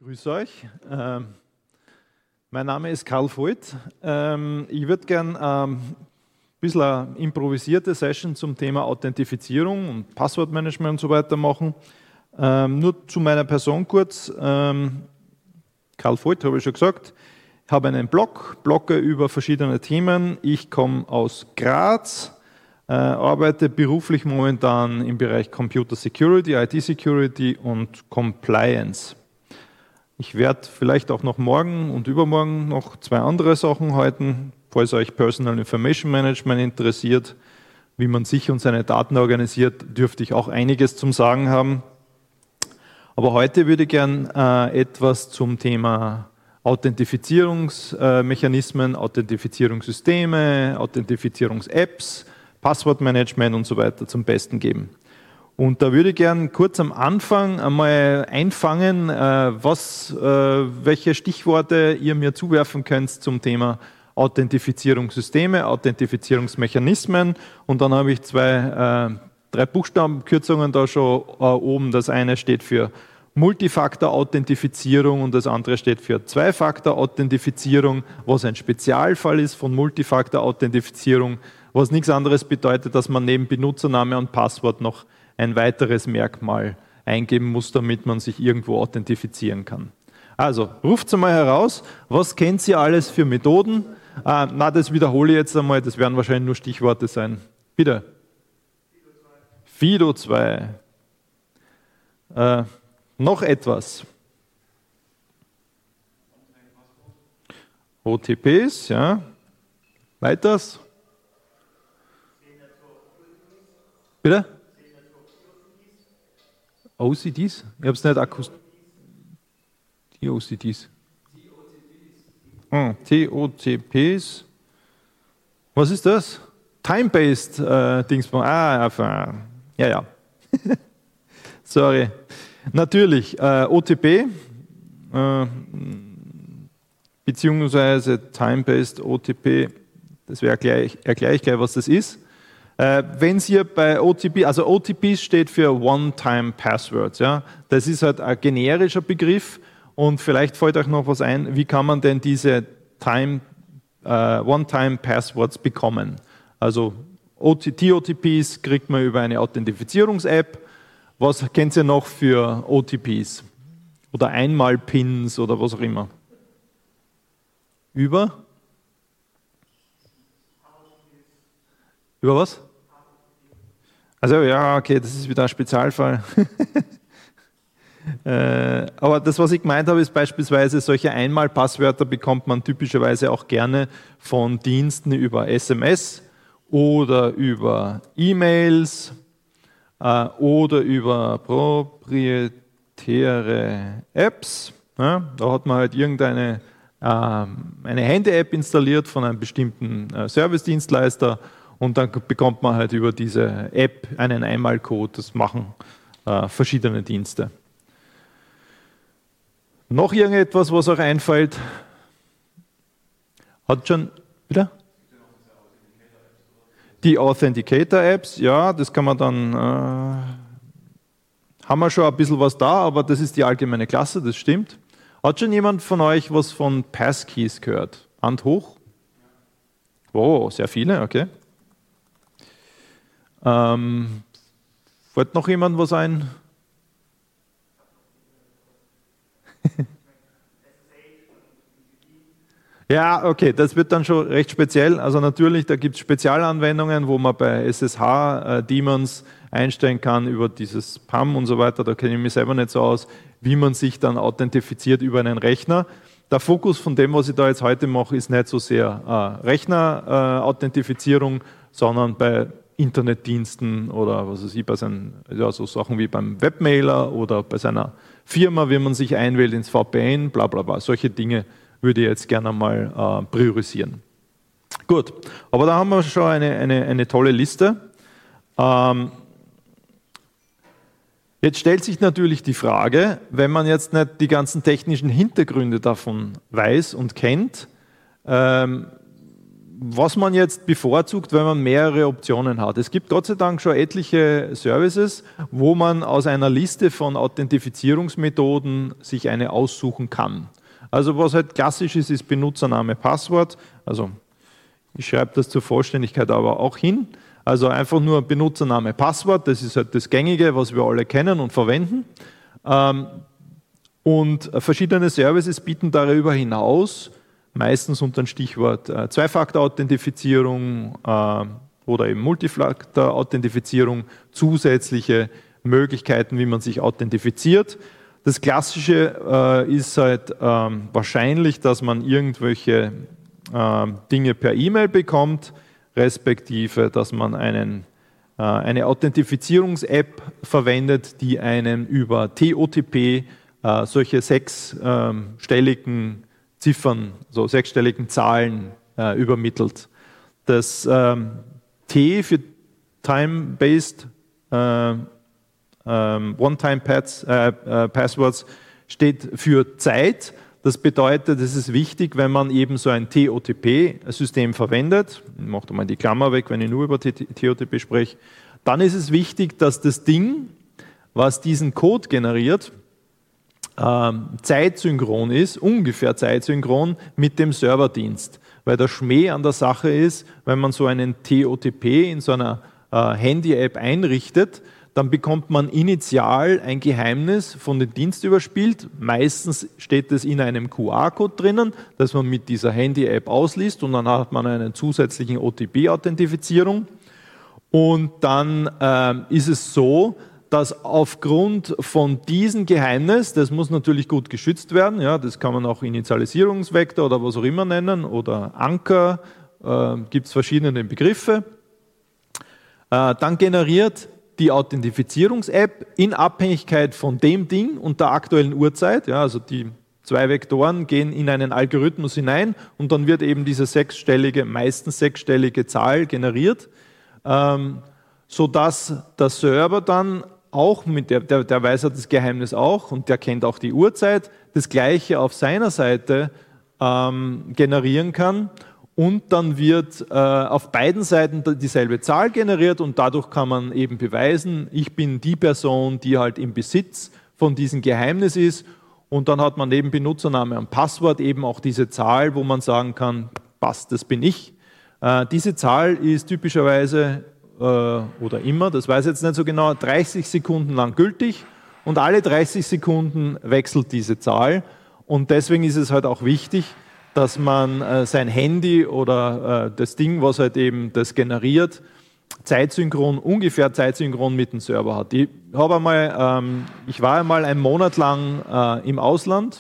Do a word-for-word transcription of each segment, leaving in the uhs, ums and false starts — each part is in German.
Grüß euch. Ähm, mein Name ist Karl Voigt. Ähm, ich würde gerne ähm, ein bisschen eine improvisierte Session zum Thema Authentifizierung und Passwortmanagement und so weiter machen. Ähm, nur zu meiner Person kurz. Ähm, Karl Voigt, habe ich schon gesagt. Ich habe einen Blog, blogge über verschiedene Themen. Ich komme aus Graz, äh, arbeite beruflich momentan im Bereich Computer Security, I T Security und Compliance. Ich werde vielleicht auch noch morgen und übermorgen noch zwei andere Sachen halten, falls euch Personal Information Management interessiert, wie man sich und seine Daten organisiert, dürfte ich auch einiges zum Sagen haben. Aber heute würde ich gern äh, etwas zum Thema Authentifizierungsmechanismen, äh, Authentifizierungssysteme, Authentifizierungs-Apps, Passwortmanagement und so weiter zum Besten geben. Und da würde ich gerne kurz am Anfang einmal einfangen, was, welche Stichworte ihr mir zuwerfen könnt zum Thema Authentifizierungssysteme, Authentifizierungsmechanismen. Und dann habe ich zwei, drei Buchstabenkürzungen da schon oben. Das eine steht für Multifaktor-Authentifizierung und das andere steht für Zwei-Faktor-Authentifizierung, was ein Spezialfall ist von Multifaktor-Authentifizierung, was nichts anderes bedeutet, dass man neben Benutzername und Passwort noch ein weiteres Merkmal eingeben muss, damit man sich irgendwo authentifizieren kann. Also, ruft es einmal heraus, was kennt ihr alles für Methoden? Ah, na, das wiederhole ich jetzt einmal, das werden wahrscheinlich nur Stichworte sein. Bitte. FIDO zwei. Äh, noch etwas. O T Ps, ja. Weiters. Bitte? O C Ds? Ich habe es nicht akustisch. Die O C Ds. Hm, T O T Ps. Was ist das? Time-based äh, Dingsbums. Ah, ja, ja. Sorry. Natürlich, äh, O T P, äh, beziehungsweise Time-based O T P, das erkläre ich, erkläre ich gleich, was das ist. Äh, wenn Sie bei O T P, also O T P steht für One-Time-Passwords, ja, das ist halt ein generischer Begriff und vielleicht fällt euch noch was ein, wie kann man denn diese Time, äh, One-Time-Passwords bekommen? Also T O T Ps kriegt man über eine Authentifizierungs-App. Was kennt ihr noch für O T Ps? Oder Einmal-Pins oder was auch immer? Über? Über was? Also ja, okay, das ist wieder ein Spezialfall. äh, aber das, was ich gemeint habe, ist beispielsweise, solche Einmalpasswörter bekommt man typischerweise auch gerne von Diensten über S M S oder über E-Mails äh, oder über proprietäre Apps. Ja, da hat man halt irgendeine äh, eine Handy-App installiert von einem bestimmten äh, Service-Dienstleister. Und dann bekommt man halt über diese App einen Einmalcode. Das machen äh, verschiedene Dienste. Noch irgendetwas, was euch einfällt? Hat schon, bitte? Die Authenticator-Apps, ja, das kann man dann, äh, haben wir schon ein bisschen was da, aber das ist die allgemeine Klasse, das stimmt. Hat schon jemand von euch was von Passkeys gehört? Hand hoch? Oh, sehr viele, okay. Ähm, fällt noch jemand was ein? Ja, okay, das wird dann schon recht speziell. Also natürlich, da gibt es Spezialanwendungen, wo man bei S S H-Daemons einstellen kann über dieses P A M und so weiter. Da kenne ich mich selber nicht so aus, wie man sich dann authentifiziert über einen Rechner. Der Fokus von dem, was ich da jetzt heute mache, ist nicht so sehr äh, Rechner-Authentifizierung, äh, sondern bei Internetdiensten oder was weiß ich, bei seinen, ja, so Sachen wie beim Webmailer oder bei seiner Firma, wie man sich einwählt ins V P N, bla bla bla. Solche Dinge würde ich jetzt gerne mal äh, priorisieren. Gut, aber da haben wir schon eine, eine, eine tolle Liste. Ähm, jetzt stellt sich natürlich die Frage, wenn man jetzt nicht die ganzen technischen Hintergründe davon weiß und kennt, ähm, was man jetzt bevorzugt, wenn man mehrere Optionen hat. Es gibt Gott sei Dank schon etliche Services, wo man aus einer Liste von Authentifizierungsmethoden sich eine aussuchen kann. Also was halt klassisch ist, ist Benutzername, Passwort. Also ich schreibe das zur Vollständigkeit aber auch hin. Also einfach nur Benutzername, Passwort, das ist halt das Gängige, was wir alle kennen und verwenden. Und verschiedene Services bieten darüber hinaus, meistens unter dem Stichwort Zwei-Faktor-Authentifizierung oder eben Multifaktor-Authentifizierung, zusätzliche Möglichkeiten, wie man sich authentifiziert. Das Klassische ist halt wahrscheinlich, dass man irgendwelche Dinge per E-Mail bekommt, respektive, dass man einen, äh, eine Authentifizierungs-App verwendet, die einen über T O T P äh, solche sechsstelligen ähm, Ziffern, so sechsstelligen Zahlen äh, übermittelt. Das ähm, T für Time-Based äh, äh, One-Time-Passwords äh, äh, steht für Zeit. Das bedeutet, es ist wichtig, wenn man eben so ein T O T P-System verwendet, ich mache da mal die Klammer weg, wenn ich nur über T O T P spreche, dann ist es wichtig, dass das Ding, was diesen Code generiert, ähm, zeitsynchron ist, ungefähr zeitsynchron mit dem Serverdienst. Weil der Schmäh an der Sache ist, wenn man so einen T O T P in so einer äh, Handy-App einrichtet, dann bekommt man initial ein Geheimnis von dem Dienst überspielt. Meistens steht es in einem Q R-Code drinnen, das man mit dieser Handy-App ausliest und dann hat man einen zusätzlichen O T P-Authentifizierung. Und dann äh, ist es so, dass aufgrund von diesem Geheimnis, das muss natürlich gut geschützt werden, ja, das kann man auch Initialisierungsvektor oder was auch immer nennen oder Anker, äh, gibt es verschiedene Begriffe, äh, dann generiert die Authentifizierungs-App in Abhängigkeit von dem Ding und der aktuellen Uhrzeit, ja, also die zwei Vektoren gehen in einen Algorithmus hinein und dann wird eben diese sechsstellige, meistens sechsstellige Zahl generiert, ähm, sodass der Server dann auch, mit der, der, der weiß ja das Geheimnis auch und der kennt auch die Uhrzeit, das Gleiche auf seiner Seite ähm, generieren kann. Und dann wird äh, auf beiden Seiten dieselbe Zahl generiert und dadurch kann man eben beweisen, ich bin die Person, die halt im Besitz von diesem Geheimnis ist und dann hat man neben Benutzername und Passwort eben auch diese Zahl, wo man sagen kann, passt, das bin ich. Äh, diese Zahl ist typischerweise äh, oder immer, das weiß ich jetzt nicht so genau, dreißig Sekunden lang gültig und alle dreißig Sekunden wechselt diese Zahl und deswegen ist es halt auch wichtig, dass man äh, sein Handy oder äh, das Ding, was halt eben das generiert, zeitsynchron, ungefähr zeitsynchron mit dem Server hat. Ich, habe einmal, ähm, ich war einmal einen Monat lang äh, im Ausland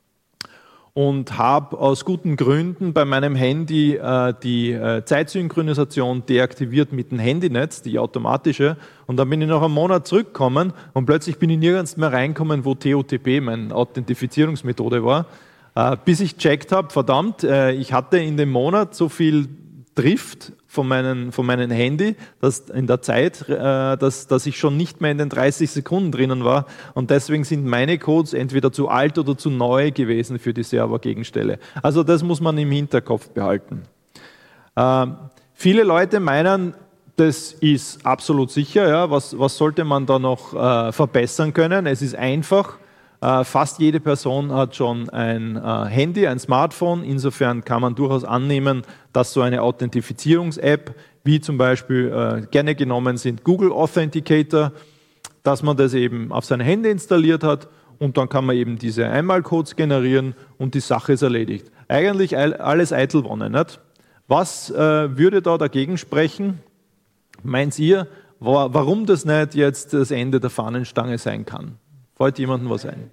und habe aus guten Gründen bei meinem Handy äh, die äh, Zeitsynchronisation deaktiviert mit dem Handynetz, die automatische. Und dann bin ich nach einem Monat zurückgekommen und plötzlich bin ich nirgends mehr reingekommen, wo T O T P meine Authentifizierungsmethode war. Bis ich gecheckt habe, verdammt, ich hatte in dem Monat so viel Drift von meinem von meinen Handy, dass in der Zeit, dass, dass ich schon nicht mehr in den dreißig Sekunden drinnen war und deswegen sind meine Codes entweder zu alt oder zu neu gewesen für die Servergegenstelle. Also das muss man im Hinterkopf behalten. Äh, viele Leute meinen, das ist absolut sicher, ja, was, was sollte man da noch äh, verbessern können? Es ist einfach. Uh, fast jede Person hat schon ein uh, Handy, ein Smartphone. Insofern kann man durchaus annehmen, dass so eine Authentifizierungs-App, wie zum Beispiel uh, gerne genommen sind Google Authenticator, dass man das eben auf sein Handy installiert hat und dann kann man eben diese Einmalcodes generieren und die Sache ist erledigt. Eigentlich alles eitel Wonne, nicht? Was uh, würde da dagegen sprechen? Meint ihr, wa- warum das nicht jetzt das Ende der Fahnenstange sein kann? Fällt jemandem was ein?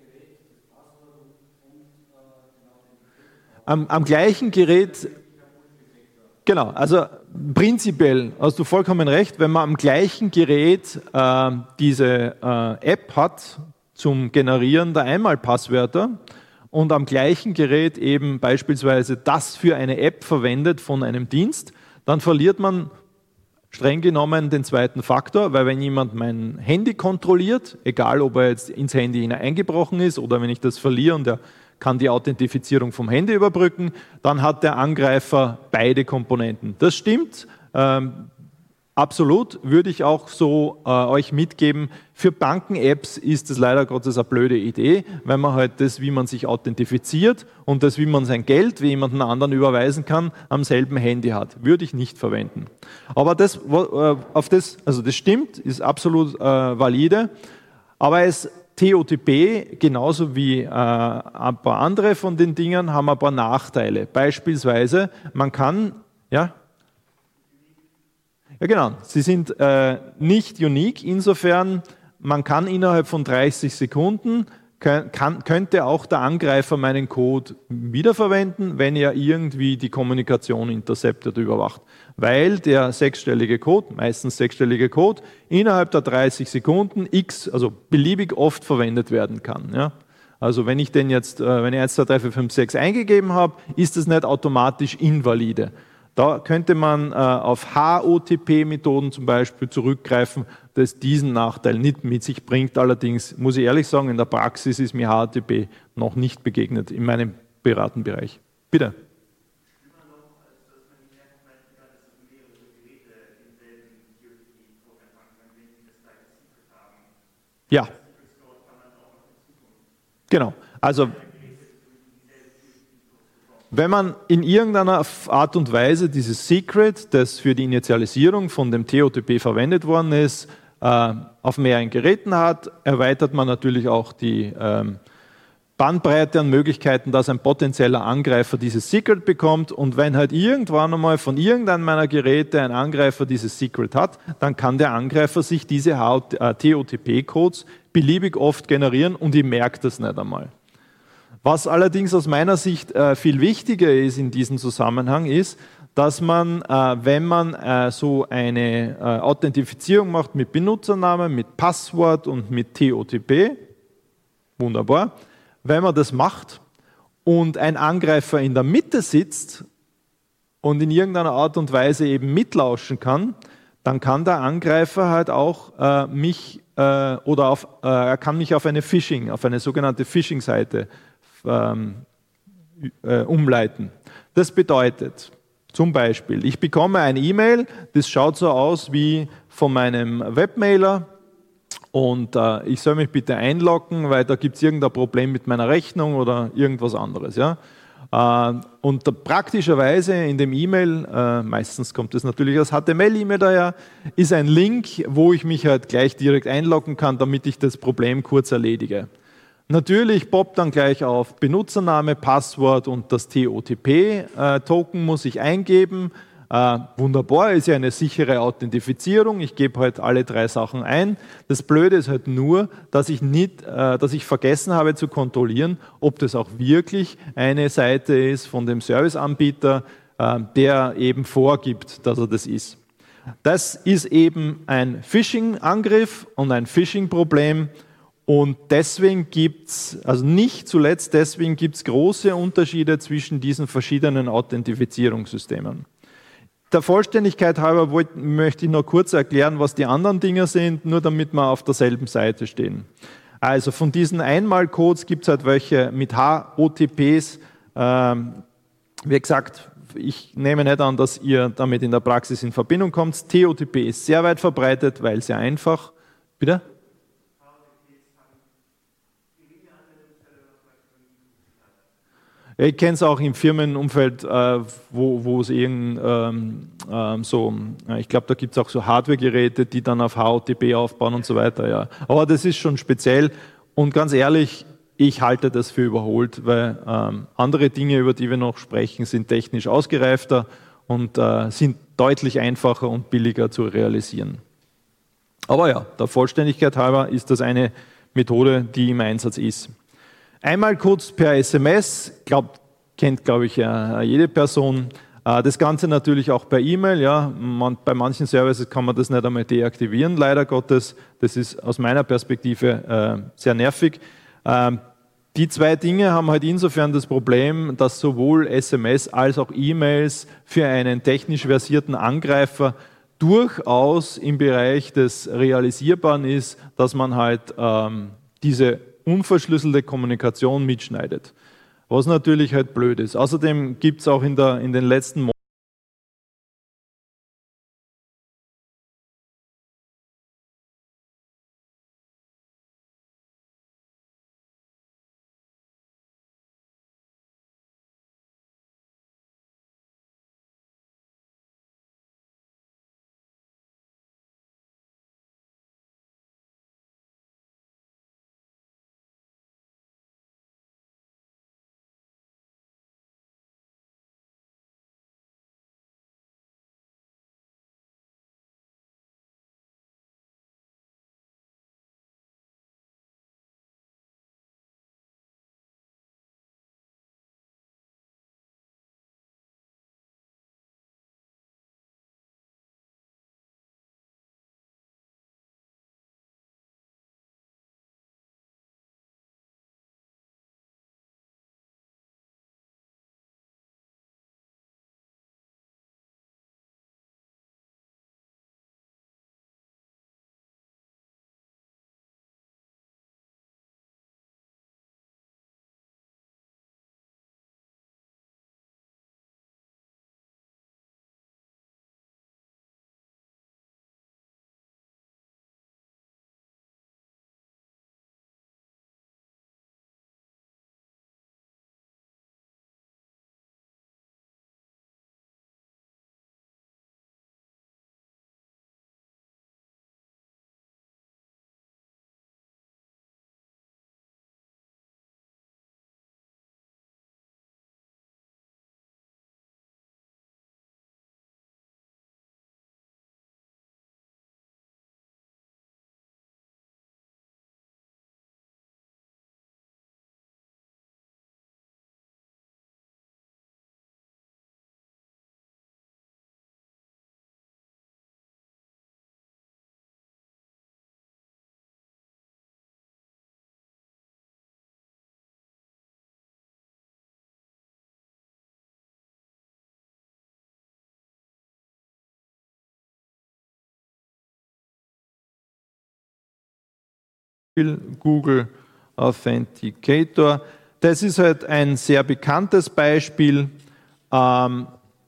Am, am gleichen Gerät, genau, also prinzipiell hast du vollkommen recht, wenn man am gleichen Gerät äh, diese äh, App hat zum Generieren der Einmalpasswörter und am gleichen Gerät eben beispielsweise das für eine App verwendet von einem Dienst, dann verliert man streng genommen den zweiten Faktor, weil wenn jemand mein Handy kontrolliert, egal ob er jetzt ins Handy hinein eingebrochen ist oder wenn ich das verliere und er kann die Authentifizierung vom Handy überbrücken, dann hat der Angreifer beide Komponenten. Das stimmt. Ähm, Absolut, würde ich auch so äh, euch mitgeben. Für Banken-Apps ist das leider Gottes eine blöde Idee, weil man halt das, wie man sich authentifiziert und das, wie man sein Geld wie jemanden anderen überweisen kann, am selben Handy hat. Würde ich nicht verwenden. Aber das, äh, auf das, also das stimmt, ist absolut äh, valide, aber es T O T P, genauso wie äh, ein paar andere von den Dingen, haben ein paar Nachteile. Beispielsweise, man kann, ja, Ja, genau. Sie sind äh, nicht unique, insofern, man kann innerhalb von dreißig Sekunden, kann, könnte auch der Angreifer meinen Code wiederverwenden, wenn er irgendwie die Kommunikation interceptet, überwacht. Weil der sechsstellige Code, meistens sechsstellige Code, innerhalb der dreißig Sekunden x, also beliebig oft verwendet werden kann. Ja? Also wenn ich den jetzt, äh, wenn ich eins, zwei, drei, vier, fünf, sechs eingegeben habe, ist das nicht automatisch invalide. Da könnte man äh, auf H O T P-Methoden zum Beispiel zurückgreifen, das diesen Nachteil nicht mit sich bringt. Allerdings muss ich ehrlich sagen, in der Praxis ist mir H O T P noch nicht begegnet in meinem Beratenbereich. Bitte. Ja. Genau. Also wenn man in irgendeiner Art und Weise dieses Secret, das für die Initialisierung von dem T O T P verwendet worden ist, auf mehreren Geräten hat, erweitert man natürlich auch die Bandbreite an Möglichkeiten, dass ein potenzieller Angreifer dieses Secret bekommt. Und wenn halt irgendwann einmal von irgendeinem meiner Geräte ein Angreifer dieses Secret hat, dann kann der Angreifer sich diese T O T P-Codes beliebig oft generieren und ich merke das nicht einmal. Was allerdings aus meiner Sicht äh, viel wichtiger ist in diesem Zusammenhang ist, dass man, äh, wenn man äh, so eine äh, Authentifizierung macht mit Benutzername, mit Passwort und mit T O T P, wunderbar, wenn man das macht und ein Angreifer in der Mitte sitzt und in irgendeiner Art und Weise eben mitlauschen kann, dann kann der Angreifer halt auch äh, mich äh, oder auf, äh, er kann mich auf eine Phishing, auf eine sogenannte Phishing-Seite Ähm, äh, umleiten. Das bedeutet zum Beispiel, ich bekomme eine E-Mail, das schaut so aus wie von meinem Webmailer und äh, ich soll mich bitte einloggen, weil da gibt es irgendein Problem mit meiner Rechnung oder irgendwas anderes. Ja? Äh, und da, praktischerweise in dem E-Mail, äh, meistens kommt das natürlich als H T M L-E-Mail daher, ist ein Link, wo ich mich halt gleich direkt einloggen kann, damit ich das Problem kurz erledige. Natürlich poppt dann gleich auf Benutzername, Passwort und das T O T P-Token muss ich eingeben. Äh, wunderbar, ist ja eine sichere Authentifizierung. Ich gebe halt alle drei Sachen ein. Das Blöde ist halt nur, dass ich, nicht, äh, dass ich vergessen habe zu kontrollieren, ob das auch wirklich eine Seite ist von dem Serviceanbieter, äh, der eben vorgibt, dass er das ist. Das ist eben ein Phishing-Angriff und ein Phishing-Problem. Und deswegen gibt es, also nicht zuletzt deswegen gibt es große Unterschiede zwischen diesen verschiedenen Authentifizierungssystemen. Der Vollständigkeit halber wollt, möchte ich noch kurz erklären, was die anderen Dinge sind, nur damit wir auf derselben Seite stehen. Also von diesen Einmalcodes gibt es halt welche mit H O T Ps. Ähm, wie gesagt, ich nehme nicht an, dass ihr damit in der Praxis in Verbindung kommt. T O T P ist sehr weit verbreitet, weil sehr einfach. Bitte? Ich kenne es auch im Firmenumfeld, äh, wo, wo es irgend ähm, ähm, so, ich glaube, da gibt es auch so Hardware-Geräte, die dann auf H O T P aufbauen und so weiter. Ja. Aber das ist schon speziell und ganz ehrlich, ich halte das für überholt, weil ähm, andere Dinge, über die wir noch sprechen, sind technisch ausgereifter und äh, sind deutlich einfacher und billiger zu realisieren. Aber ja, der Vollständigkeit halber ist das eine Methode, die im Einsatz ist. Einmal kurz per S M S, glaub, kennt glaube ich jede Person. Das Ganze natürlich auch per E-Mail. Ja. Man, bei manchen Services kann man das nicht einmal deaktivieren, leider Gottes. Das ist aus meiner Perspektive äh, sehr nervig. Ähm, die zwei Dinge haben halt insofern das Problem, dass sowohl S M S als auch E-Mails für einen technisch versierten Angreifer durchaus im Bereich des Realisierbaren ist, dass man halt ähm, diese unverschlüsselte Kommunikation mitschneidet. was natürlich halt blöd ist. Außerdem gibt es auch in, der, in den letzten Monaten Google Authenticator. Das ist halt ein sehr bekanntes Beispiel. Ähm,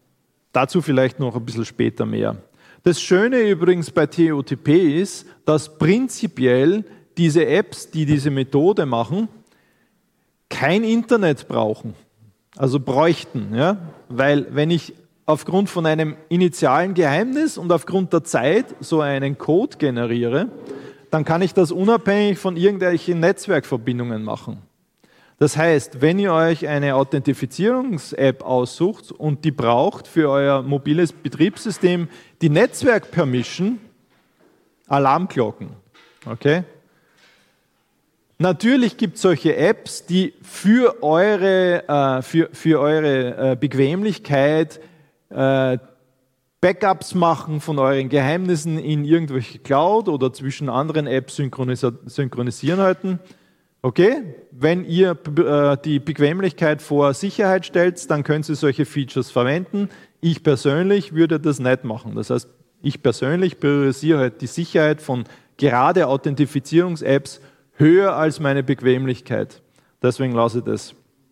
dazu vielleicht noch ein bisschen später mehr. Das Schöne übrigens bei T O T P ist, dass prinzipiell diese Apps, die diese Methode machen, kein Internet brauchen. Also bräuchten. Ja? Weil wenn ich aufgrund von einem initialen Geheimnis und aufgrund der Zeit so einen Code generiere, dann kann ich das unabhängig von irgendwelchen Netzwerkverbindungen machen. Das heißt, wenn ihr euch eine Authentifizierungs-App aussucht und die braucht für euer mobiles Betriebssystem die Netzwerk-Permission, Alarmglocken. Okay? Natürlich gibt es solche Apps, die für eure, äh, für, für eure äh, Bequemlichkeit äh, Backups machen von euren Geheimnissen in irgendwelche Cloud oder zwischen anderen Apps synchronisieren halten. Okay, wenn ihr äh, die Bequemlichkeit vor Sicherheit stellt, dann könnt ihr solche Features verwenden. Ich persönlich würde das nicht machen. Das heißt, ich persönlich priorisiere halt die Sicherheit von gerade Authentifizierungs-Apps höher als meine Bequemlichkeit. Deswegen lasse ich das.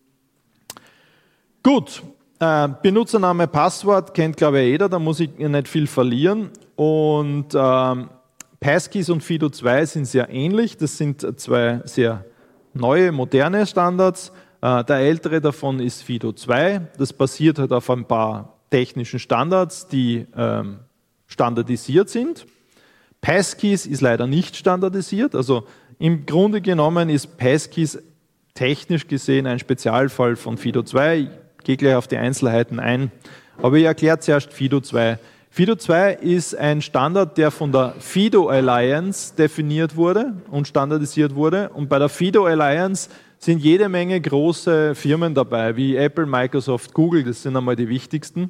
Gut. Äh, Benutzername, Passwort kennt, glaube ich, jeder, da muss ich nicht viel verlieren. Und ähm, Passkeys und FIDO zwei sind sehr ähnlich. Das sind zwei sehr neue, moderne Standards. Äh, der ältere davon ist FIDO zwei. Das basiert halt auf ein paar technischen Standards, die ähm, standardisiert sind. Passkeys ist leider nicht standardisiert. Also im Grunde genommen ist Passkeys technisch gesehen ein Spezialfall von FIDO zwei. Ich gehe gleich auf die Einzelheiten ein, aber ich erkläre zuerst FIDO zwei. FIDO zwei ist ein Standard, der von der FIDO Alliance definiert wurde und standardisiert wurde. Und bei der FIDO Alliance sind jede Menge große Firmen dabei, wie Apple, Microsoft, Google, das sind einmal die wichtigsten.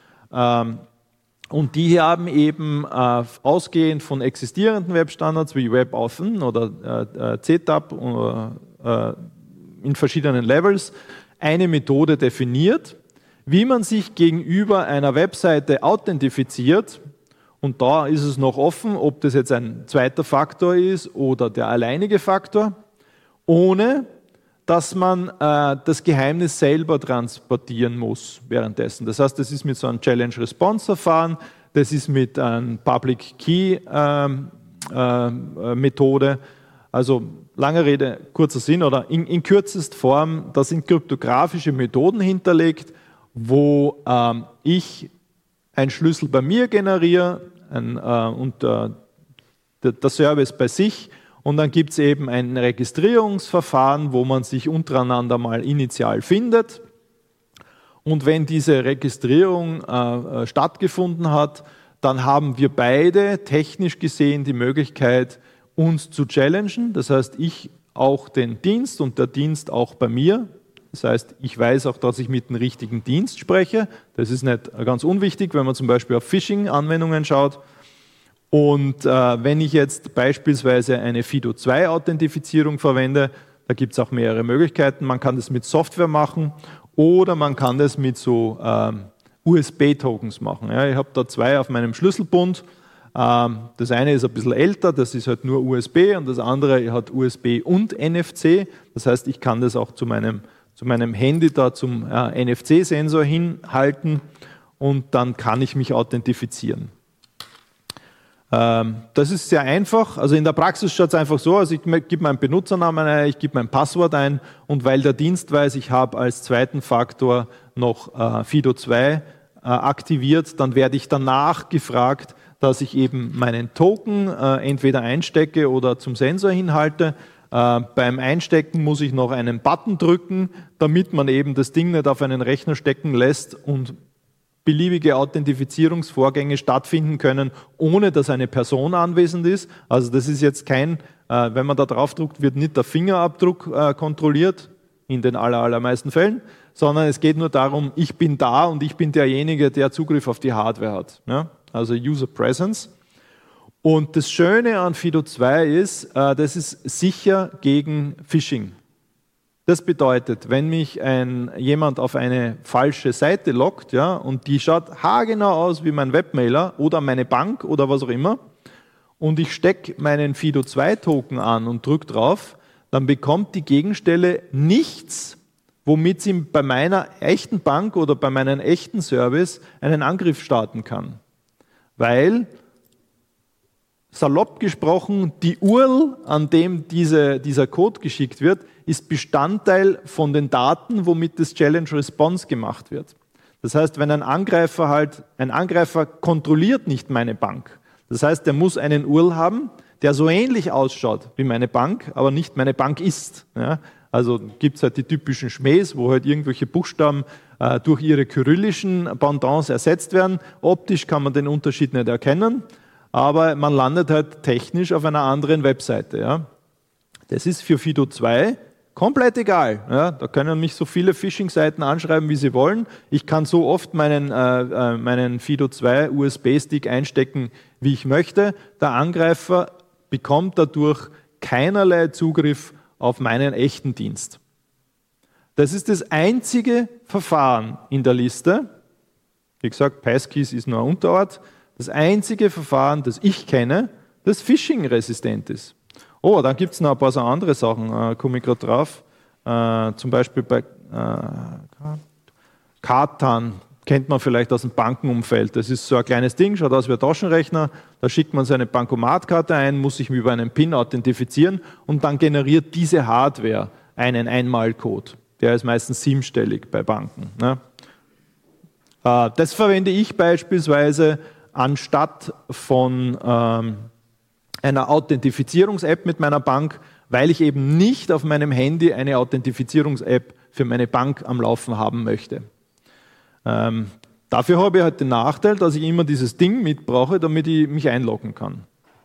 Und die haben eben ausgehend von existierenden Webstandards wie WebAuthn oder C T A P in verschiedenen Levels eine Methode definiert, wie man sich gegenüber einer Webseite authentifiziert. Und da ist es noch offen, ob das jetzt ein zweiter Faktor ist oder der alleinige Faktor, ohne dass man äh, das Geheimnis selber transportieren muss währenddessen. Das heißt, das ist mit so einem Challenge-Response-Verfahren, das ist mit einem Public-Key-Methode. Ähm, äh, also lange Rede, kurzer Sinn, oder in, in kürzester Form, da sind kryptografische Methoden hinterlegt, wo ähm, ich einen Schlüssel bei mir generiere ein, äh, und äh, der, der Service bei sich. Und dann gibt es eben ein Registrierungsverfahren, wo man sich untereinander mal initial findet. Und wenn diese Registrierung äh, stattgefunden hat, dann haben wir beide technisch gesehen die Möglichkeit, uns zu challengen. Das heißt, ich auch den Dienst und der Dienst auch bei mir. Das heißt, ich weiß auch, dass ich mit dem richtigen Dienst spreche. Das ist nicht ganz unwichtig, wenn man zum Beispiel auf Phishing-Anwendungen schaut. Und äh, wenn ich jetzt beispielsweise eine FIDO zwei Authentifizierung verwende, da gibt es auch mehrere Möglichkeiten. Man kann das mit Software machen oder man kann das mit so ähm, U S B-Tokens machen. Ja, ich habe da zwei auf meinem Schlüsselbund. Ähm, das eine ist ein bisschen älter, das ist halt nur U S B, und das andere hat U S B und N F C. Das heißt, ich kann das auch zu meinem, zu meinem Handy da zum äh, N F C-Sensor hinhalten und dann kann ich mich authentifizieren. Das ist sehr einfach. Also in der Praxis schaut es einfach so aus, ich gebe meinen Benutzernamen ein, ich gebe mein Passwort ein, und weil der Dienst weiß, ich habe als zweiten Faktor noch äh, FIDO zwei äh, aktiviert, dann werde ich danach gefragt, dass ich eben meinen Token äh, entweder einstecke oder zum Sensor hinhalte. Äh, beim Einstecken muss ich noch einen Button drücken, damit man eben das Ding nicht auf einen Rechner stecken lässt und beliebige Authentifizierungsvorgänge stattfinden können, ohne dass eine Person anwesend ist. Also das ist jetzt kein, äh, wenn man da drauf drückt, wird nicht der Fingerabdruck äh, kontrolliert, in den aller, allermeisten Fällen, sondern es geht nur darum, ich bin da und ich bin derjenige, der Zugriff auf die Hardware hat. Ja? Also User Presence. Und das Schöne an FIDO zwei ist, äh, das ist sicher gegen Phishing. Das bedeutet, wenn mich ein, jemand auf eine falsche Seite lockt, ja, und die schaut haargenau aus wie mein Webmailer oder meine Bank oder was auch immer, und ich stecke meinen FIDO zwei Token an und drücke drauf, dann bekommt die Gegenstelle nichts, womit sie bei meiner echten Bank oder bei meinem echten Service einen Angriff starten kann. Weil, salopp gesprochen, die U R L, an dem diese, dieser Code geschickt wird, ist Bestandteil von den Daten, womit das Challenge Response gemacht wird. Das heißt, wenn ein Angreifer halt, ein Angreifer kontrolliert nicht meine Bank. Das heißt, der muss einen U R L haben, der so ähnlich ausschaut wie meine Bank, aber nicht meine Bank ist. Ja? Also gibt es halt die typischen Schmähs, wo halt irgendwelche Buchstaben äh, durch ihre kyrillischen Pendants ersetzt werden. Optisch kann man den Unterschied nicht erkennen, aber man landet halt technisch auf einer anderen Webseite. Ja? Das ist für FIDO zwei komplett egal. Ja, da können mich so viele Phishing-Seiten anschreiben, wie sie wollen. Ich kann so oft meinen, äh, meinen FIDO zwei U S B-Stick einstecken, wie ich möchte. Der Angreifer bekommt dadurch keinerlei Zugriff auf meinen echten Dienst. Das ist das einzige Verfahren in der Liste. Wie gesagt, Passkeys ist nur ein Unterort. Das einzige Verfahren, das ich kenne, das Phishing-resistent ist. Oh, dann gibt es noch ein paar so andere Sachen, äh, komme ich gerade drauf. Äh, zum Beispiel bei äh, Katan, kennt man vielleicht aus dem Bankenumfeld. Das ist so ein kleines Ding, schaut aus wie ein Taschenrechner. Da schickt man seine Bankomatkarte ein, muss sich über einen PIN authentifizieren und dann generiert diese Hardware einen Einmalcode. Der ist meistens siebenstellig bei Banken. Ne? Äh, das verwende ich beispielsweise anstatt von ähm, einer Authentifizierungs-App mit meiner Bank, weil ich eben nicht auf meinem Handy eine Authentifizierungs-App für meine Bank am Laufen haben möchte. Ähm, dafür habe ich halt den Nachteil, dass ich immer dieses Ding mitbrauche, damit ich mich einloggen kann.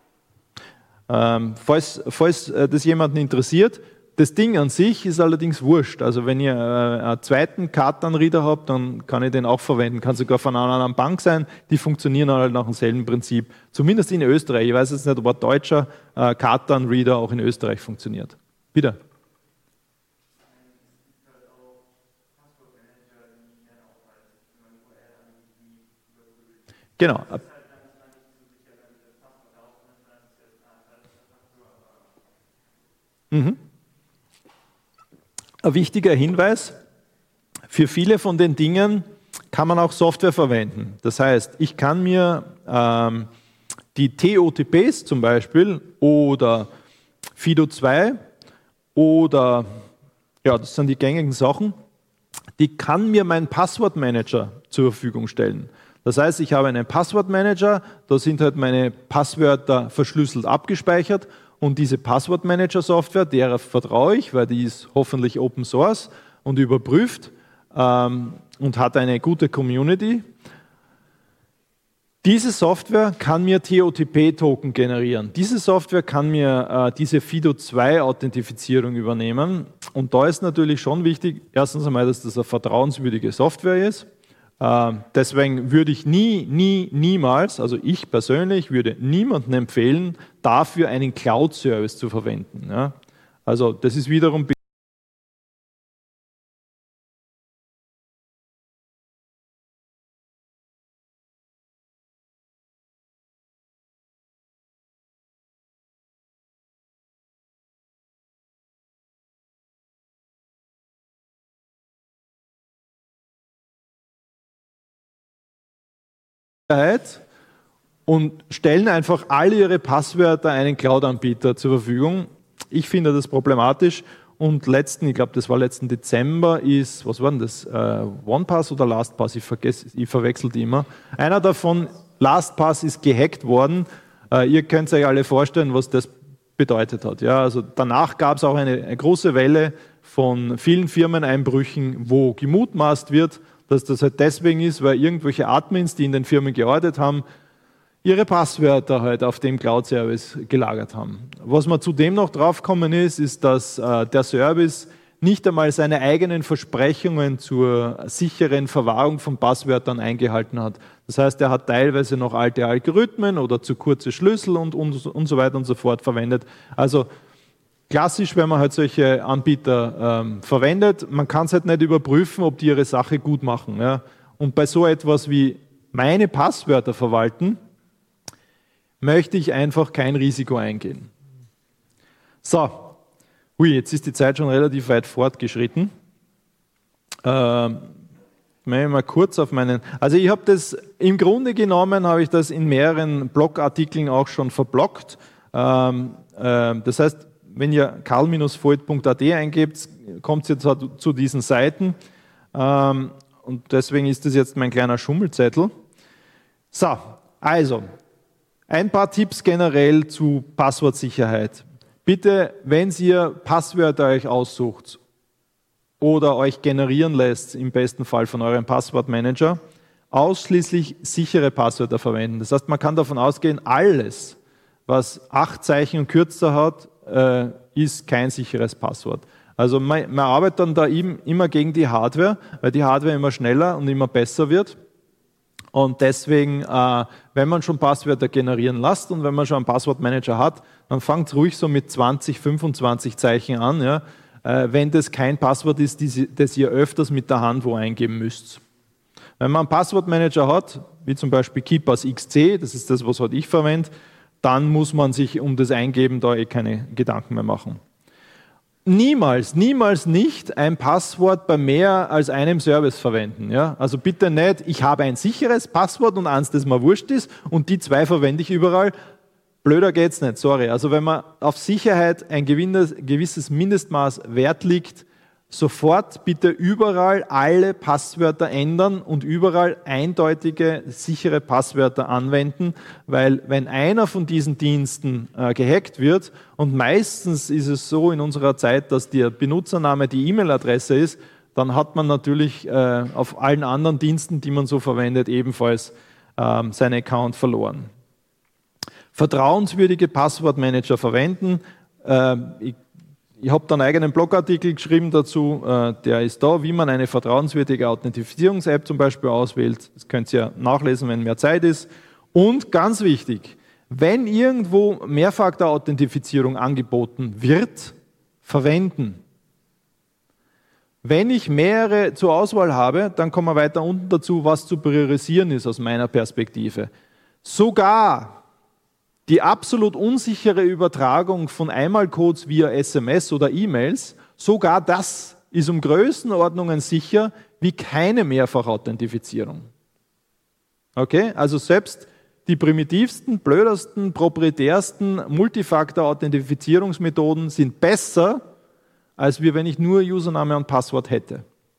Ähm, falls, falls äh, das jemanden interessiert, das Ding an sich ist allerdings wurscht. Also wenn ihr äh, einen zweiten Kartenreader habt, dann kann ich den auch verwenden. Kann sogar von einer anderen Bank sein. Die funktionieren halt nach demselben Prinzip. Zumindest in Österreich. Ich weiß jetzt nicht, ob ein deutscher äh, Kartenreader auch in Österreich funktioniert. Bitte. Genau. Mhm. ein wichtiger Hinweis, für viele von den Dingen kann man auch Software verwenden. Das heißt, ich kann mir ähm, die T O T Ps zum Beispiel oder Fido zwei oder, ja, das sind die gängigen Sachen, die kann mir mein Passwortmanager zur Verfügung stellen. Das heißt, ich habe einen Passwortmanager, da sind halt meine Passwörter verschlüsselt abgespeichert und diese Passwortmanager-Software, der vertraue ich, weil die ist hoffentlich Open Source und überprüft ähm, und hat eine gute Community. Diese Software kann mir T O T P-Token generieren. Diese Software kann mir äh, diese Fido zwei Authentifizierung übernehmen. Und da ist natürlich schon wichtig, erstens einmal, dass das eine vertrauenswürdige Software ist. Äh, deswegen würde ich nie, nie, niemals, also ich persönlich würde niemandem empfehlen, dafür einen Cloud-Service zu verwenden. Ja? Also das ist wiederum und stellen einfach alle ihre Passwörter einen Cloud-Anbieter zur Verfügung. Ich finde das problematisch und letzten, ich glaube, das war letzten Dezember, ist, was war denn das, äh, OnePass oder LastPass, ich, vergesse, ich verwechsel die immer. Einer davon, LastPass, ist gehackt worden. Äh, ihr könnt euch alle vorstellen, was das bedeutet hat. Ja, also danach gab es auch eine, eine große Welle von vielen Firmeneinbrüchen, wo gemutmaßt wird, dass das halt deswegen ist, weil irgendwelche Admins, die in den Firmen gearbeitet haben, ihre Passwörter halt auf dem Cloud-Service gelagert haben. Was man zudem noch draufgekommen ist, ist, dass äh, der Service nicht einmal seine eigenen Versprechungen zur sicheren Verwahrung von Passwörtern eingehalten hat. Das heißt, er hat teilweise noch alte Algorithmen oder zu kurze Schlüssel und, und, und so weiter und so fort verwendet. Also klassisch, wenn man halt solche Anbieter ähm, verwendet, man kann es halt nicht überprüfen, ob die ihre Sache gut machen. Ja? Und bei so etwas wie meine Passwörter verwalten, möchte ich einfach kein Risiko eingehen. So, ui, jetzt ist die Zeit schon relativ weit fortgeschritten. Ähm, mal kurz auf meinen, also ich habe das, im Grunde genommen habe ich das in mehreren Blogartikeln auch schon verblockt. Ähm, äh, das heißt, wenn ihr karl Bindestrich voigt Punkt a t eingebt, kommt ihr zu, zu diesen Seiten. Ähm, und deswegen ist das jetzt mein kleiner Schummelzettel. So, also, ein paar Tipps generell zu Passwortsicherheit. Bitte, wenn ihr Passwörter euch aussucht oder euch generieren lässt, im besten Fall von eurem Passwortmanager, ausschließlich sichere Passwörter verwenden. Das heißt, man kann davon ausgehen, alles, was acht Zeichen und kürzer hat, äh, ist kein sicheres Passwort. Also man, man arbeitet dann da eben immer gegen die Hardware, weil die Hardware immer schneller und immer besser wird. Und deswegen, äh, wenn man schon Passwörter generieren lässt und wenn man schon einen Passwortmanager hat, dann fangt ruhig so mit zwanzig, fünfundzwanzig Zeichen an, ja, äh, wenn das kein Passwort ist, die, das ihr öfters mit der Hand wo eingeben müsst. Wenn man einen Passwortmanager hat, wie zum Beispiel KeePass X C, das ist das, was halt ich verwende, dann muss man sich um das Eingeben da eh keine Gedanken mehr machen. Niemals, niemals nicht ein Passwort bei mehr als einem Service verwenden. Ja? Also bitte nicht, ich habe ein sicheres Passwort und eins, das mir wurscht ist und die zwei verwende ich überall. Blöder geht's nicht, sorry. Also wenn man auf Sicherheit ein gewisses Mindestmaß Wert legt, sofort bitte überall alle Passwörter ändern und überall eindeutige, sichere Passwörter anwenden, weil wenn einer von diesen Diensten äh, gehackt wird, und meistens ist es so in unserer Zeit, dass der Benutzername die E-Mail-Adresse ist, dann hat man natürlich äh, auf allen anderen Diensten, die man so verwendet, ebenfalls äh, seinen Account verloren. Vertrauenswürdige Passwortmanager verwenden. Äh, ich Ich habe dann einen eigenen Blogartikel geschrieben dazu, äh, der ist da, wie man eine vertrauenswürdige Authentifizierungs-App zum Beispiel auswählt. Das könnt ihr nachlesen, wenn mehr Zeit ist. Und ganz wichtig, wenn irgendwo Mehrfaktor-Authentifizierung angeboten wird, verwenden. Wenn ich mehrere zur Auswahl habe, dann kommen wir weiter unten dazu, was zu priorisieren ist aus meiner Perspektive. Sogar die absolut unsichere Übertragung von Einmalcodes via S M S oder E-Mails, sogar das ist um Größenordnungen sicher wie keine Mehrfachauthentifizierung. Okay, also selbst die primitivsten, blödesten, proprietärsten Multifaktor-Authentifizierungsmethoden sind besser, als wie wenn ich nur Username und Passwort hätte.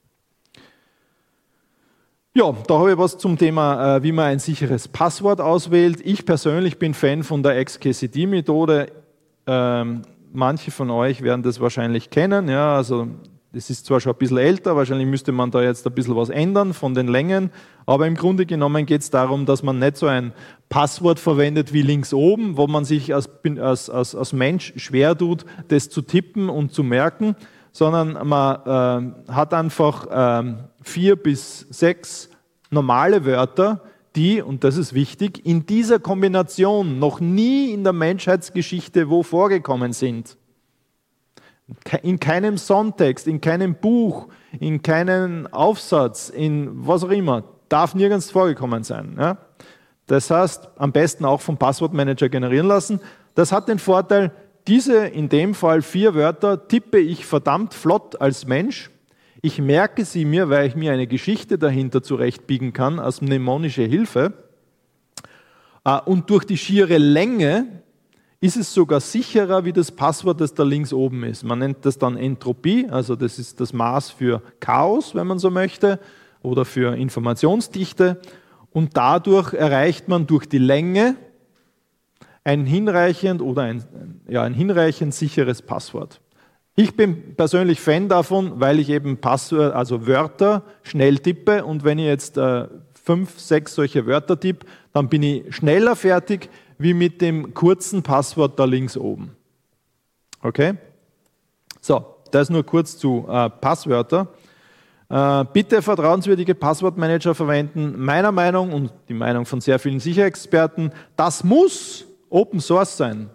Ja, da habe ich was zum Thema, wie man ein sicheres Passwort auswählt. Ich persönlich bin Fan von der X K C D-Methode. Ähm, manche von euch werden das wahrscheinlich kennen. Ja, also das ist zwar schon ein bisschen älter, wahrscheinlich müsste man da jetzt ein bisschen was ändern von den Längen, aber im Grunde genommen geht es darum, dass man nicht so ein Passwort verwendet wie links oben, wo man sich als, als, als, als Mensch schwer tut, das zu tippen und zu merken, sondern man äh, hat einfach äh, vier bis sechs normale Wörter, die, und das ist wichtig, in dieser Kombination noch nie in der Menschheitsgeschichte wo vorgekommen sind. In keinem Songtext, in keinem Buch, in keinem Aufsatz, in was auch immer, darf nirgends vorgekommen sein. Ja? Das heißt, am besten auch vom Passwortmanager generieren lassen. Das hat den Vorteil, diese in dem Fall vier Wörter tippe ich verdammt flott als Mensch. Ich merke sie mir, weil ich mir eine Geschichte dahinter zurechtbiegen kann als mnemonische Hilfe. Und durch die schiere Länge ist es sogar sicherer wie das Passwort, das da links oben ist. Man nennt das dann Entropie, also das ist das Maß für Chaos, wenn man so möchte, oder für Informationsdichte. Und dadurch erreicht man durch die Länge ein hinreichend oder ein, ja, ein hinreichend sicheres Passwort. Ich bin persönlich Fan davon, weil ich eben Passwort, also Wörter schnell tippe, und wenn ich jetzt äh, fünf, sechs solche Wörter tippe, dann bin ich schneller fertig wie mit dem kurzen Passwort da links oben. Okay? So, das nur kurz zu äh, Passwörter. Äh, bitte vertrauenswürdige Passwortmanager verwenden. Meiner Meinung und die Meinung von sehr vielen Sicherheitsexperten, das muss Open Source sein.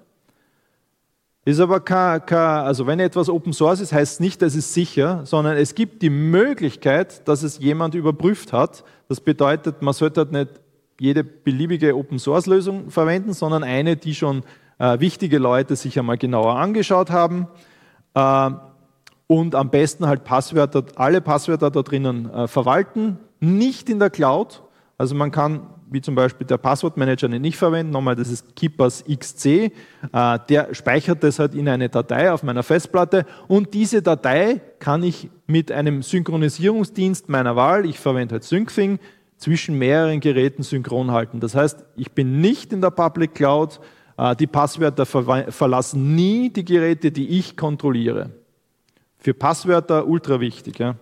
Ist aber kein, kein, also wenn etwas Open Source ist, heißt es nicht, dass es sicher, sondern es gibt die Möglichkeit, dass es jemand überprüft hat. Das bedeutet, man sollte halt nicht jede beliebige Open-Source-Lösung verwenden, sondern eine, die schon äh, wichtige Leute sich einmal genauer angeschaut haben. Äh, und am besten halt Passwörter, alle Passwörter da drinnen äh, verwalten, nicht in der Cloud. Also man kann, wie zum Beispiel der Passwortmanager, den ich verwende, nochmal, das ist Keepers X C, äh, der speichert das halt in eine Datei auf meiner Festplatte, und diese Datei kann ich mit einem Synchronisierungsdienst meiner Wahl, ich verwende halt Syncthing, zwischen mehreren Geräten synchron halten. Das heißt, ich bin nicht in der Public Cloud, die Passwörter verlassen nie die Geräte, die ich kontrolliere. Für Passwörter ultra wichtig. Ja,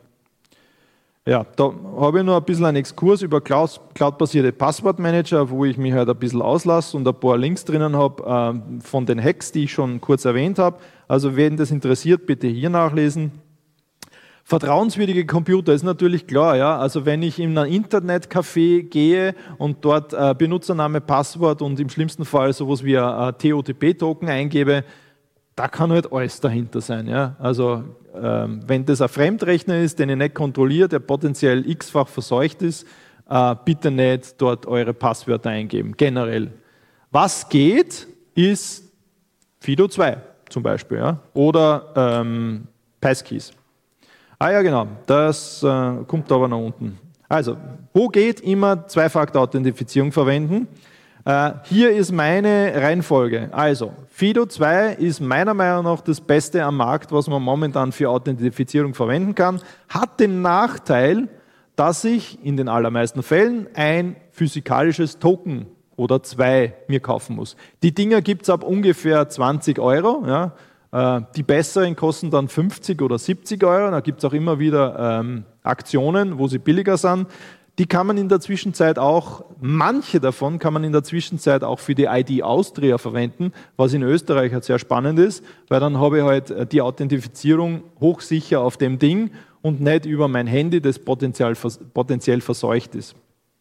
ja, da habe ich noch ein bisschen einen Exkurs über Cloud-basierte Passwortmanager, wo ich mich halt ein bisschen auslasse und ein paar Links drinnen habe von den Hacks, die ich schon kurz erwähnt habe. Also wen das interessiert, bitte hier nachlesen. Vertrauenswürdige Computer ist natürlich klar, ja. Also wenn ich in ein Internetcafé gehe und dort äh, Benutzername, Passwort und im schlimmsten Fall sowas wie ein T O T P-Token eingebe, da kann halt alles dahinter sein, ja. Also ähm, wenn das ein Fremdrechner ist, den ihr nicht kontrolliert, der potenziell x-fach verseucht ist, äh, bitte nicht dort eure Passwörter eingeben, generell. Was geht, ist Fido zwei zum Beispiel, ja, oder ähm, Passkeys. Ah ja, genau, das äh, kommt aber nach unten. Also, wo geht immer Zwei-Faktor-Authentifizierung verwenden? Äh, hier ist meine Reihenfolge. Also, Fido zwei ist meiner Meinung nach das Beste am Markt, was man momentan für Authentifizierung verwenden kann. Hat den Nachteil, dass ich in den allermeisten Fällen ein physikalisches Token oder zwei mir kaufen muss. Die Dinger gibt es ab ungefähr zwanzig Euro, ja. Die besseren kosten dann fünfzig oder siebzig Euro. Da gibt es auch immer wieder ähm, Aktionen, wo sie billiger sind. Die kann man in der Zwischenzeit auch, manche davon kann man in der Zwischenzeit auch für die I D Austria verwenden, was in Österreich halt sehr spannend ist, weil dann habe ich halt die Authentifizierung hochsicher auf dem Ding und nicht über mein Handy, das potenziell, potenziell verseucht ist.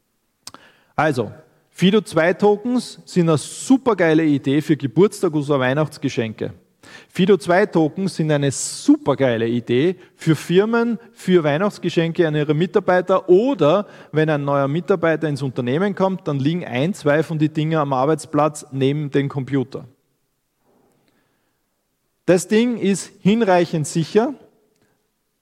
Also, Fido zwei Tokens sind eine super geile Idee für Geburtstag oder Weihnachtsgeschenke. Fido zwei Tokens sind eine supergeile Idee für Firmen, für Weihnachtsgeschenke an ihre Mitarbeiter, oder wenn ein neuer Mitarbeiter ins Unternehmen kommt, dann liegen ein, zwei von den Dingen am Arbeitsplatz neben dem Computer. Das Ding ist hinreichend sicher.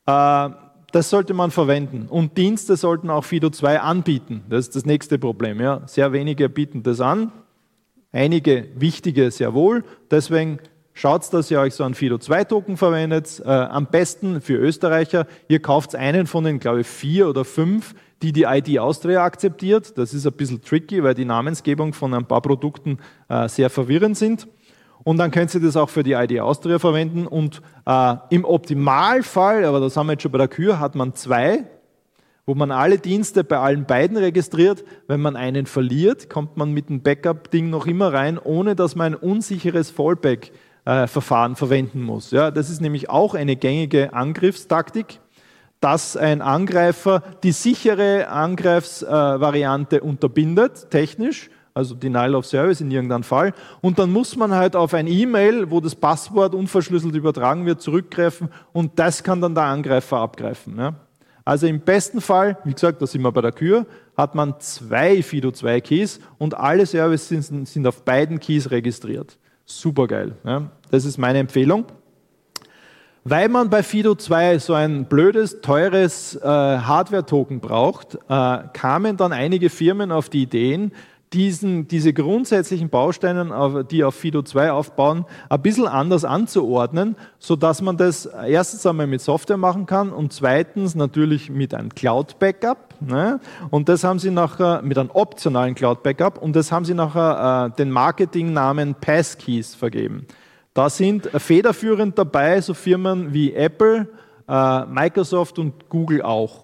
Äh, das sollte man verwenden. Und Dienste sollten auch Fido zwei anbieten. Das ist das nächste Problem. Ja. Sehr wenige bieten das an, einige wichtige sehr wohl. Deswegen schaut, dass ihr euch so einen Fido zwei Token verwendet. Äh, am besten für Österreicher. Ihr kauft einen von den, glaube ich, vier oder fünf, die die I D Austria akzeptiert. Das ist ein bisschen tricky, weil die Namensgebung von ein paar Produkten äh, sehr verwirrend sind. Und dann könnt ihr das auch für die I D Austria verwenden. Und äh, im Optimalfall, aber das haben wir jetzt schon bei der Kür, hat man zwei, wo man alle Dienste bei allen beiden registriert. Wenn man einen verliert, kommt man mit dem Backup-Ding noch immer rein, ohne dass man ein unsicheres Fallback-Verfahren äh, verwenden muss. Ja, das ist nämlich auch eine gängige Angriffstaktik, dass ein Angreifer die sichere Angriffsvariante äh, unterbindet, technisch, also Denial of Service in irgendeinem Fall. Und dann muss man halt auf ein E-Mail, wo das Passwort unverschlüsselt übertragen wird, zurückgreifen und das kann dann der Angreifer abgreifen. Ja. Also im besten Fall, wie gesagt, da sind wir bei der Kür, hat man zwei Fido zwei Keys und alle Services sind, sind auf beiden Keys registriert. Supergeil. Ja. Das ist meine Empfehlung. Weil man bei Fido zwei so ein blödes, teures äh, Hardware-Token braucht, äh, kamen dann einige Firmen auf die Ideen, diesen, diese grundsätzlichen Bausteine, die auf Fido zwei aufbauen, ein bisschen anders anzuordnen, sodass man das erstens einmal mit Software machen kann und zweitens natürlich mit einem Cloud-Backup. Ne? Und das haben sie nachher mit einem optionalen Cloud-Backup und das haben sie nachher äh, den Marketingnamen Passkeys vergeben. Da sind federführend dabei so Firmen wie Apple, äh, Microsoft und Google auch.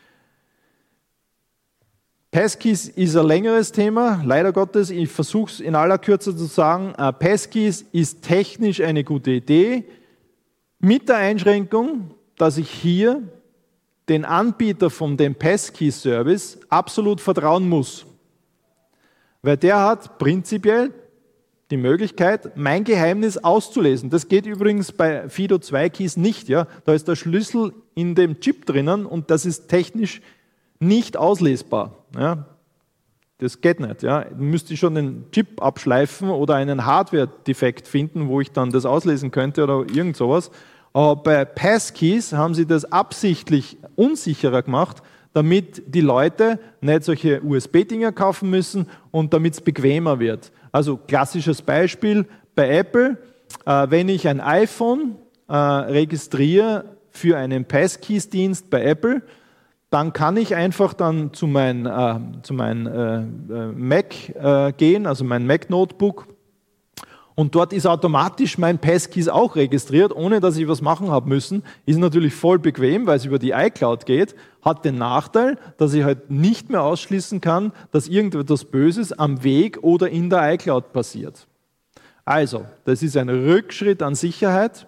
Passkeys ist ein längeres Thema, leider Gottes. Ich versuche es in aller Kürze zu sagen. Äh, Passkeys ist technisch eine gute Idee, mit der Einschränkung, dass ich hier den Anbieter von dem Passkey-Service absolut vertrauen muss. Weil der hat prinzipiell die Möglichkeit, mein Geheimnis auszulesen. Das geht übrigens bei Fido zwei Keys nicht. Ja? Da ist der Schlüssel in dem Chip drinnen und das ist technisch nicht auslesbar. Ja? Das geht nicht. Ja? Da müsste ich schon den Chip abschleifen oder einen Hardware-Defekt finden, wo ich dann das auslesen könnte oder irgend sowas. Aber bei Passkeys haben sie das absichtlich unsicherer gemacht, damit die Leute nicht solche U S B-Dinger kaufen müssen und damit es bequemer wird. Also klassisches Beispiel bei Apple, äh, wenn ich ein iPhone äh, registriere für einen Passkeys-Dienst bei Apple, dann kann ich einfach dann zu meinem äh, zu mein, äh, Mac äh, gehen, also mein Mac-Notebook, und dort ist automatisch mein Passkeys auch registriert, ohne dass ich was machen habe müssen. Ist natürlich voll bequem, weil es über die iCloud geht, hat den Nachteil, dass ich halt nicht mehr ausschließen kann, dass irgendetwas Böses am Weg oder in der iCloud passiert. Also, das ist ein Rückschritt an Sicherheit.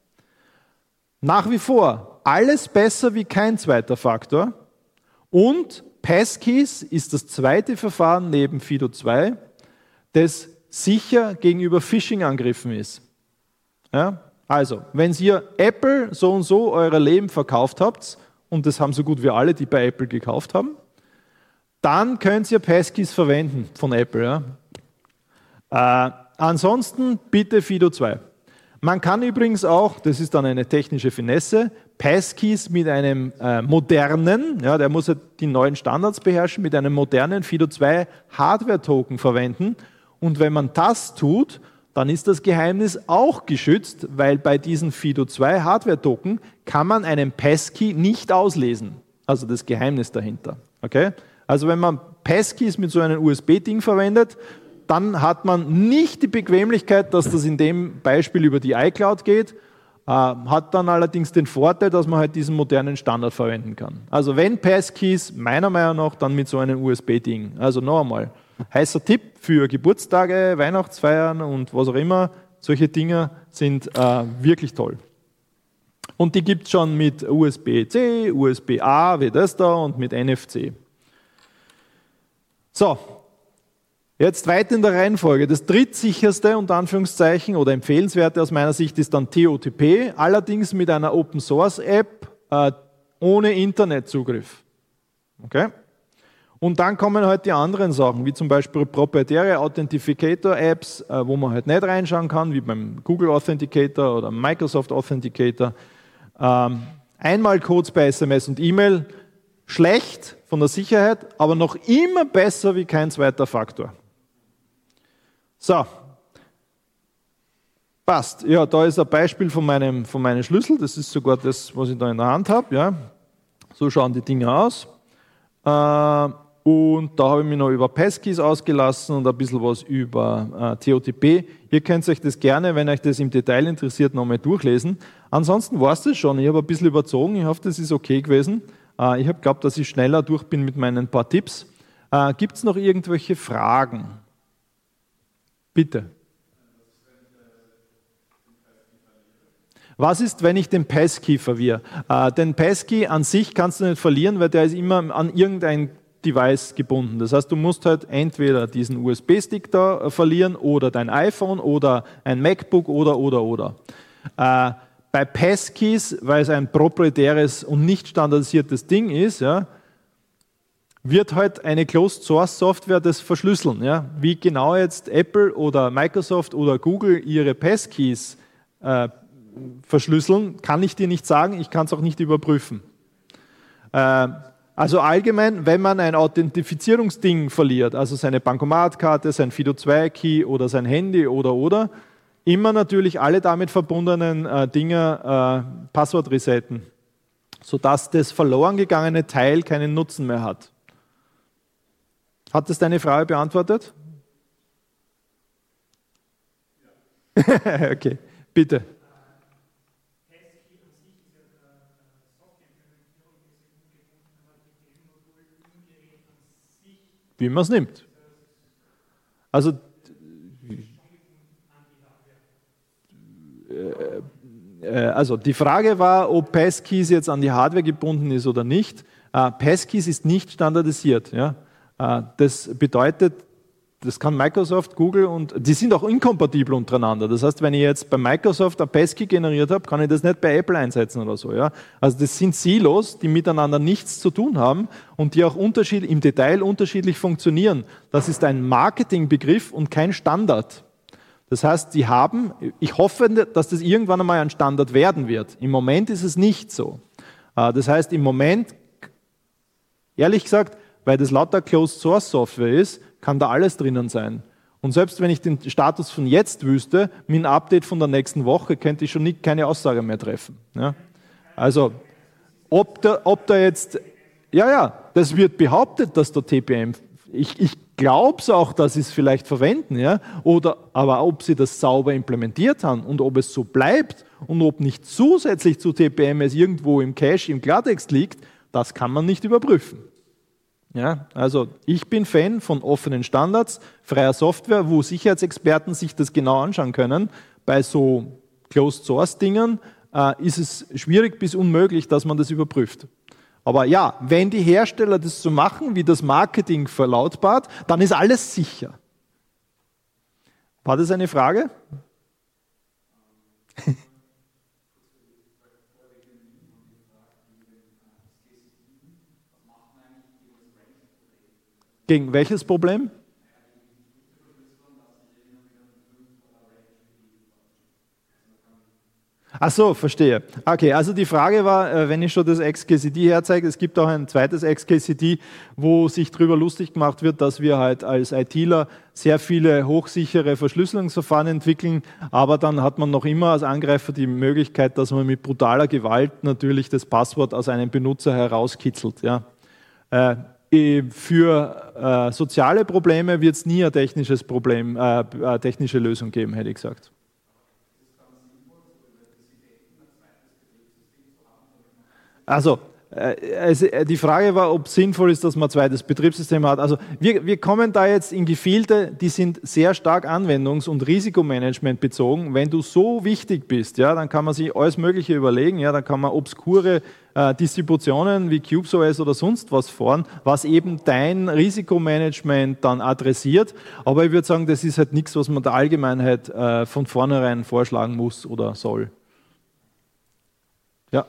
Nach wie vor, alles besser wie kein zweiter Faktor. Und Passkeys ist das zweite Verfahren neben Fido zwei, das sicher gegenüber Phishing-Angriffen ist. Ja? Also, wenn ihr Apple so und so euer Leben verkauft habt, und das haben so gut wie alle, die bei Apple gekauft haben, dann könnt ihr Passkeys verwenden von Apple. Ja? Äh, ansonsten bitte Fido zwei. Man kann übrigens auch, das ist dann eine technische Finesse, Passkeys mit einem äh, modernen, ja, der muss ja die neuen Standards beherrschen, mit einem modernen Fido zwei Hardware-Token verwenden. Und wenn man das tut, dann ist das Geheimnis auch geschützt, weil bei diesen Fido zwei Hardware-Token kann man einen Passkey nicht auslesen. Also das Geheimnis dahinter. Okay? Also wenn man Passkeys mit so einem U S B-Ding verwendet, dann hat man nicht die Bequemlichkeit, dass das in dem Beispiel über die iCloud geht, äh, hat dann allerdings den Vorteil, dass man halt diesen modernen Standard verwenden kann. Also wenn Passkeys, meiner Meinung nach, dann mit so einem U S B-Ding. Also noch einmal, heißer Tipp für Geburtstage, Weihnachtsfeiern und was auch immer. Solche Dinge sind äh, wirklich toll. Und die gibt es schon mit U S B-C, U S B-A, wie das da, und mit N F C. So, jetzt weiter in der Reihenfolge. Das drittsicherste, unter Anführungszeichen, oder empfehlenswerte aus meiner Sicht ist dann T O T P, allerdings mit einer Open-Source-App äh, ohne Internetzugriff. Okay? Und dann kommen halt die anderen Sachen, wie zum Beispiel proprietäre Authentificator-Apps, äh, wo man halt nicht reinschauen kann, wie beim Google Authenticator oder Microsoft Authenticator. Ähm, Einmalcodes bei S M S und E-Mail, schlecht von der Sicherheit, aber noch immer besser wie kein zweiter Faktor. So, passt. Ja, da ist ein Beispiel von meinem, von meinem Schlüssel, das ist sogar das, was ich da in der Hand habe. Ja. So schauen die Dinge aus. Äh, Und da habe ich mich noch über Passkeys ausgelassen und ein bisschen was über äh, T O T P. Ihr könnt euch das gerne, wenn euch das im Detail interessiert, nochmal durchlesen. Ansonsten war es das schon. Ich habe ein bisschen überzogen. Ich hoffe, das ist okay gewesen. Äh, ich habe geglaubt, dass ich schneller durch bin mit meinen paar Tipps. Äh, Gibt es noch irgendwelche Fragen? Bitte. Was ist, wenn ich den Passkey verliere? Äh, den Passkey an sich kannst du nicht verlieren, weil der ist immer an irgendein Device gebunden. Das heißt, du musst halt entweder diesen U S B-Stick da verlieren oder dein iPhone oder ein MacBook oder, oder, oder. Äh, bei Passkeys, weil es ein proprietäres und nicht standardisiertes Ding ist, ja, wird halt eine Closed-Source-Software das verschlüsseln. Ja. Wie genau jetzt Apple oder Microsoft oder Google ihre Passkeys äh, verschlüsseln, kann ich dir nicht sagen. Ich kann es auch nicht überprüfen. Äh, Also allgemein, wenn man ein Authentifizierungsding verliert, also seine Bankomatkarte, sein FIDO zwei Key oder sein Handy oder oder, immer natürlich alle damit verbundenen äh, Dinge äh, Passwort resetten, sodass das verloren gegangene Teil keinen Nutzen mehr hat. Hat das deine Frage beantwortet? Ja. Okay, bitte. Wie man es nimmt. Also, äh, also die Frage war, ob Passkeys jetzt an die Hardware gebunden ist oder nicht. Äh, Passkeys ist nicht standardisiert. Ja? Äh, das bedeutet, das kann Microsoft, Google und die sind auch inkompatibel untereinander. Das heißt, wenn ich jetzt bei Microsoft ein Passkey generiert habe, kann ich das nicht bei Apple einsetzen oder so. Ja? Also das sind Silos, die miteinander nichts zu tun haben und die auch unterschied- im Detail unterschiedlich funktionieren. Das ist ein Marketingbegriff und kein Standard. Das heißt, die haben, ich hoffe, dass das irgendwann einmal ein Standard werden wird. Im Moment ist es nicht so. Das heißt, im Moment, ehrlich gesagt, weil das lauter Closed-Source-Software ist, kann da alles drinnen sein. Und selbst wenn ich den Status von jetzt wüsste, mit einem Update von der nächsten Woche, könnte ich schon nicht, keine Aussage mehr treffen. Ja? Also, ob da, ob da jetzt, ja, ja, das wird behauptet, dass der T P M, ich, ich glaube es auch, dass sie es vielleicht verwenden, ja? Oder, aber ob sie das sauber implementiert haben und ob es so bleibt und ob nicht zusätzlich zu T P M es irgendwo im Cache, im Klartext liegt, das kann man nicht überprüfen. Ja, also ich bin Fan von offenen Standards, freier Software, wo Sicherheitsexperten sich das genau anschauen können. Bei so Closed-Source-Dingen äh, ist es schwierig bis unmöglich, dass man das überprüft. Aber ja, wenn die Hersteller das so machen, wie das Marketing verlautbart, dann ist alles sicher. War das eine Frage? Gegen welches Problem? Ach so, verstehe. Okay, also die Frage war, wenn ich schon das X K C D herzeige, es gibt auch ein zweites X K C D, wo sich darüber lustig gemacht wird, dass wir halt als ITler sehr viele hochsichere Verschlüsselungsverfahren entwickeln, aber dann hat man noch immer als Angreifer die Möglichkeit, dass man mit brutaler Gewalt natürlich das Passwort aus einem Benutzer herauskitzelt. Ja. Äh, für äh, soziale Probleme wird es nie ein technisches Problem, äh, eine technische Lösung geben, hätte ich gesagt. Also, äh, die Frage war, ob es sinnvoll ist, dass man ein zweites Betriebssystem hat. Also wir, wir kommen da jetzt in Gefilde, die sind sehr stark anwendungs- und Risikomanagement bezogen. Wenn du so wichtig bist, ja, dann kann man sich alles Mögliche überlegen. Ja, dann kann man obskure äh, Distributionen wie CubesOS oder sonst was fahren, was eben dein Risikomanagement dann adressiert. Aber ich würde sagen, das ist halt nichts, was man der Allgemeinheit äh, von vornherein vorschlagen muss oder soll. Ja.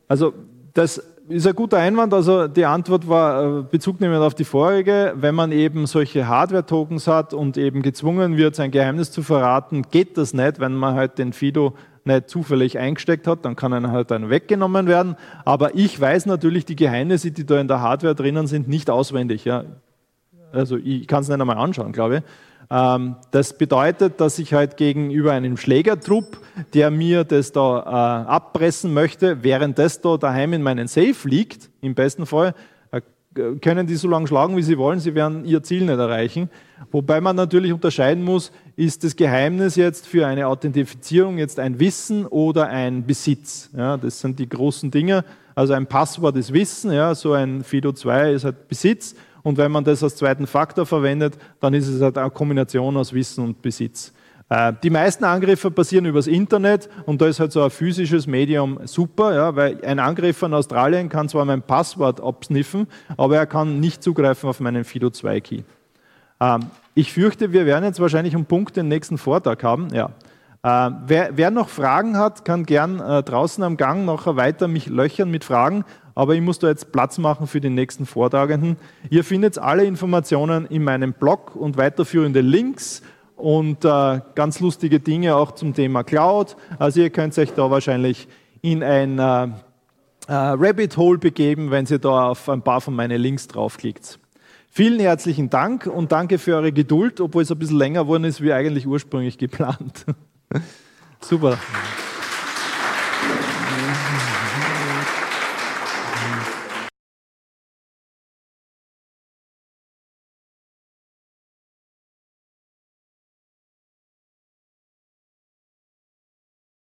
Also das ist ein guter Einwand. Also die Antwort war bezugnehmend auf die vorige. Wenn man eben solche Hardware-Tokens hat und eben gezwungen wird, sein Geheimnis zu verraten, geht das nicht, wenn man halt den Fido nicht zufällig eingesteckt hat, dann kann er halt dann weggenommen werden. Aber ich weiß natürlich die Geheimnisse, die da in der Hardware drinnen sind, nicht auswendig. Ja. Also ich kann es nicht einmal anschauen, glaube ich. Ähm, das bedeutet, dass ich halt gegenüber einem Schlägertrupp, der mir das da äh, abpressen möchte, während das da daheim in meinen Safe liegt, im besten Fall, äh, können die so lange schlagen, wie sie wollen, sie werden ihr Ziel nicht erreichen. Wobei man natürlich unterscheiden muss, ist das Geheimnis jetzt für eine Authentifizierung jetzt ein Wissen oder ein Besitz? Ja, das sind die großen Dinge. Also ein Passwort ist Wissen, ja, so ein Fido zwei ist halt Besitz. Und wenn man das als zweiten Faktor verwendet, dann ist es halt eine Kombination aus Wissen und Besitz. Äh, die meisten Angriffe passieren übers Internet und da ist halt so ein physisches Medium super, ja, weil ein Angreifer in Australien kann zwar mein Passwort absniffen, aber er kann nicht zugreifen auf meinen Fido zwei Key. Ähm, ich fürchte, wir werden jetzt wahrscheinlich um Punkt den nächsten Vortrag haben. Ja. Äh, wer, wer noch Fragen hat, kann gern äh, draußen am Gang nachher weiter mich löchern mit Fragen. Aber ich muss da jetzt Platz machen für den nächsten Vortragenden. Ihr findet alle Informationen in meinem Blog und weiterführende Links und äh, ganz lustige Dinge auch zum Thema Cloud. Also ihr könnt euch da wahrscheinlich in ein äh, äh, Rabbit Hole begeben, wenn ihr da auf ein paar von meinen Links draufklickt. Vielen herzlichen Dank und danke für eure Geduld, obwohl es ein bisschen länger geworden ist, wie eigentlich ursprünglich geplant. Super.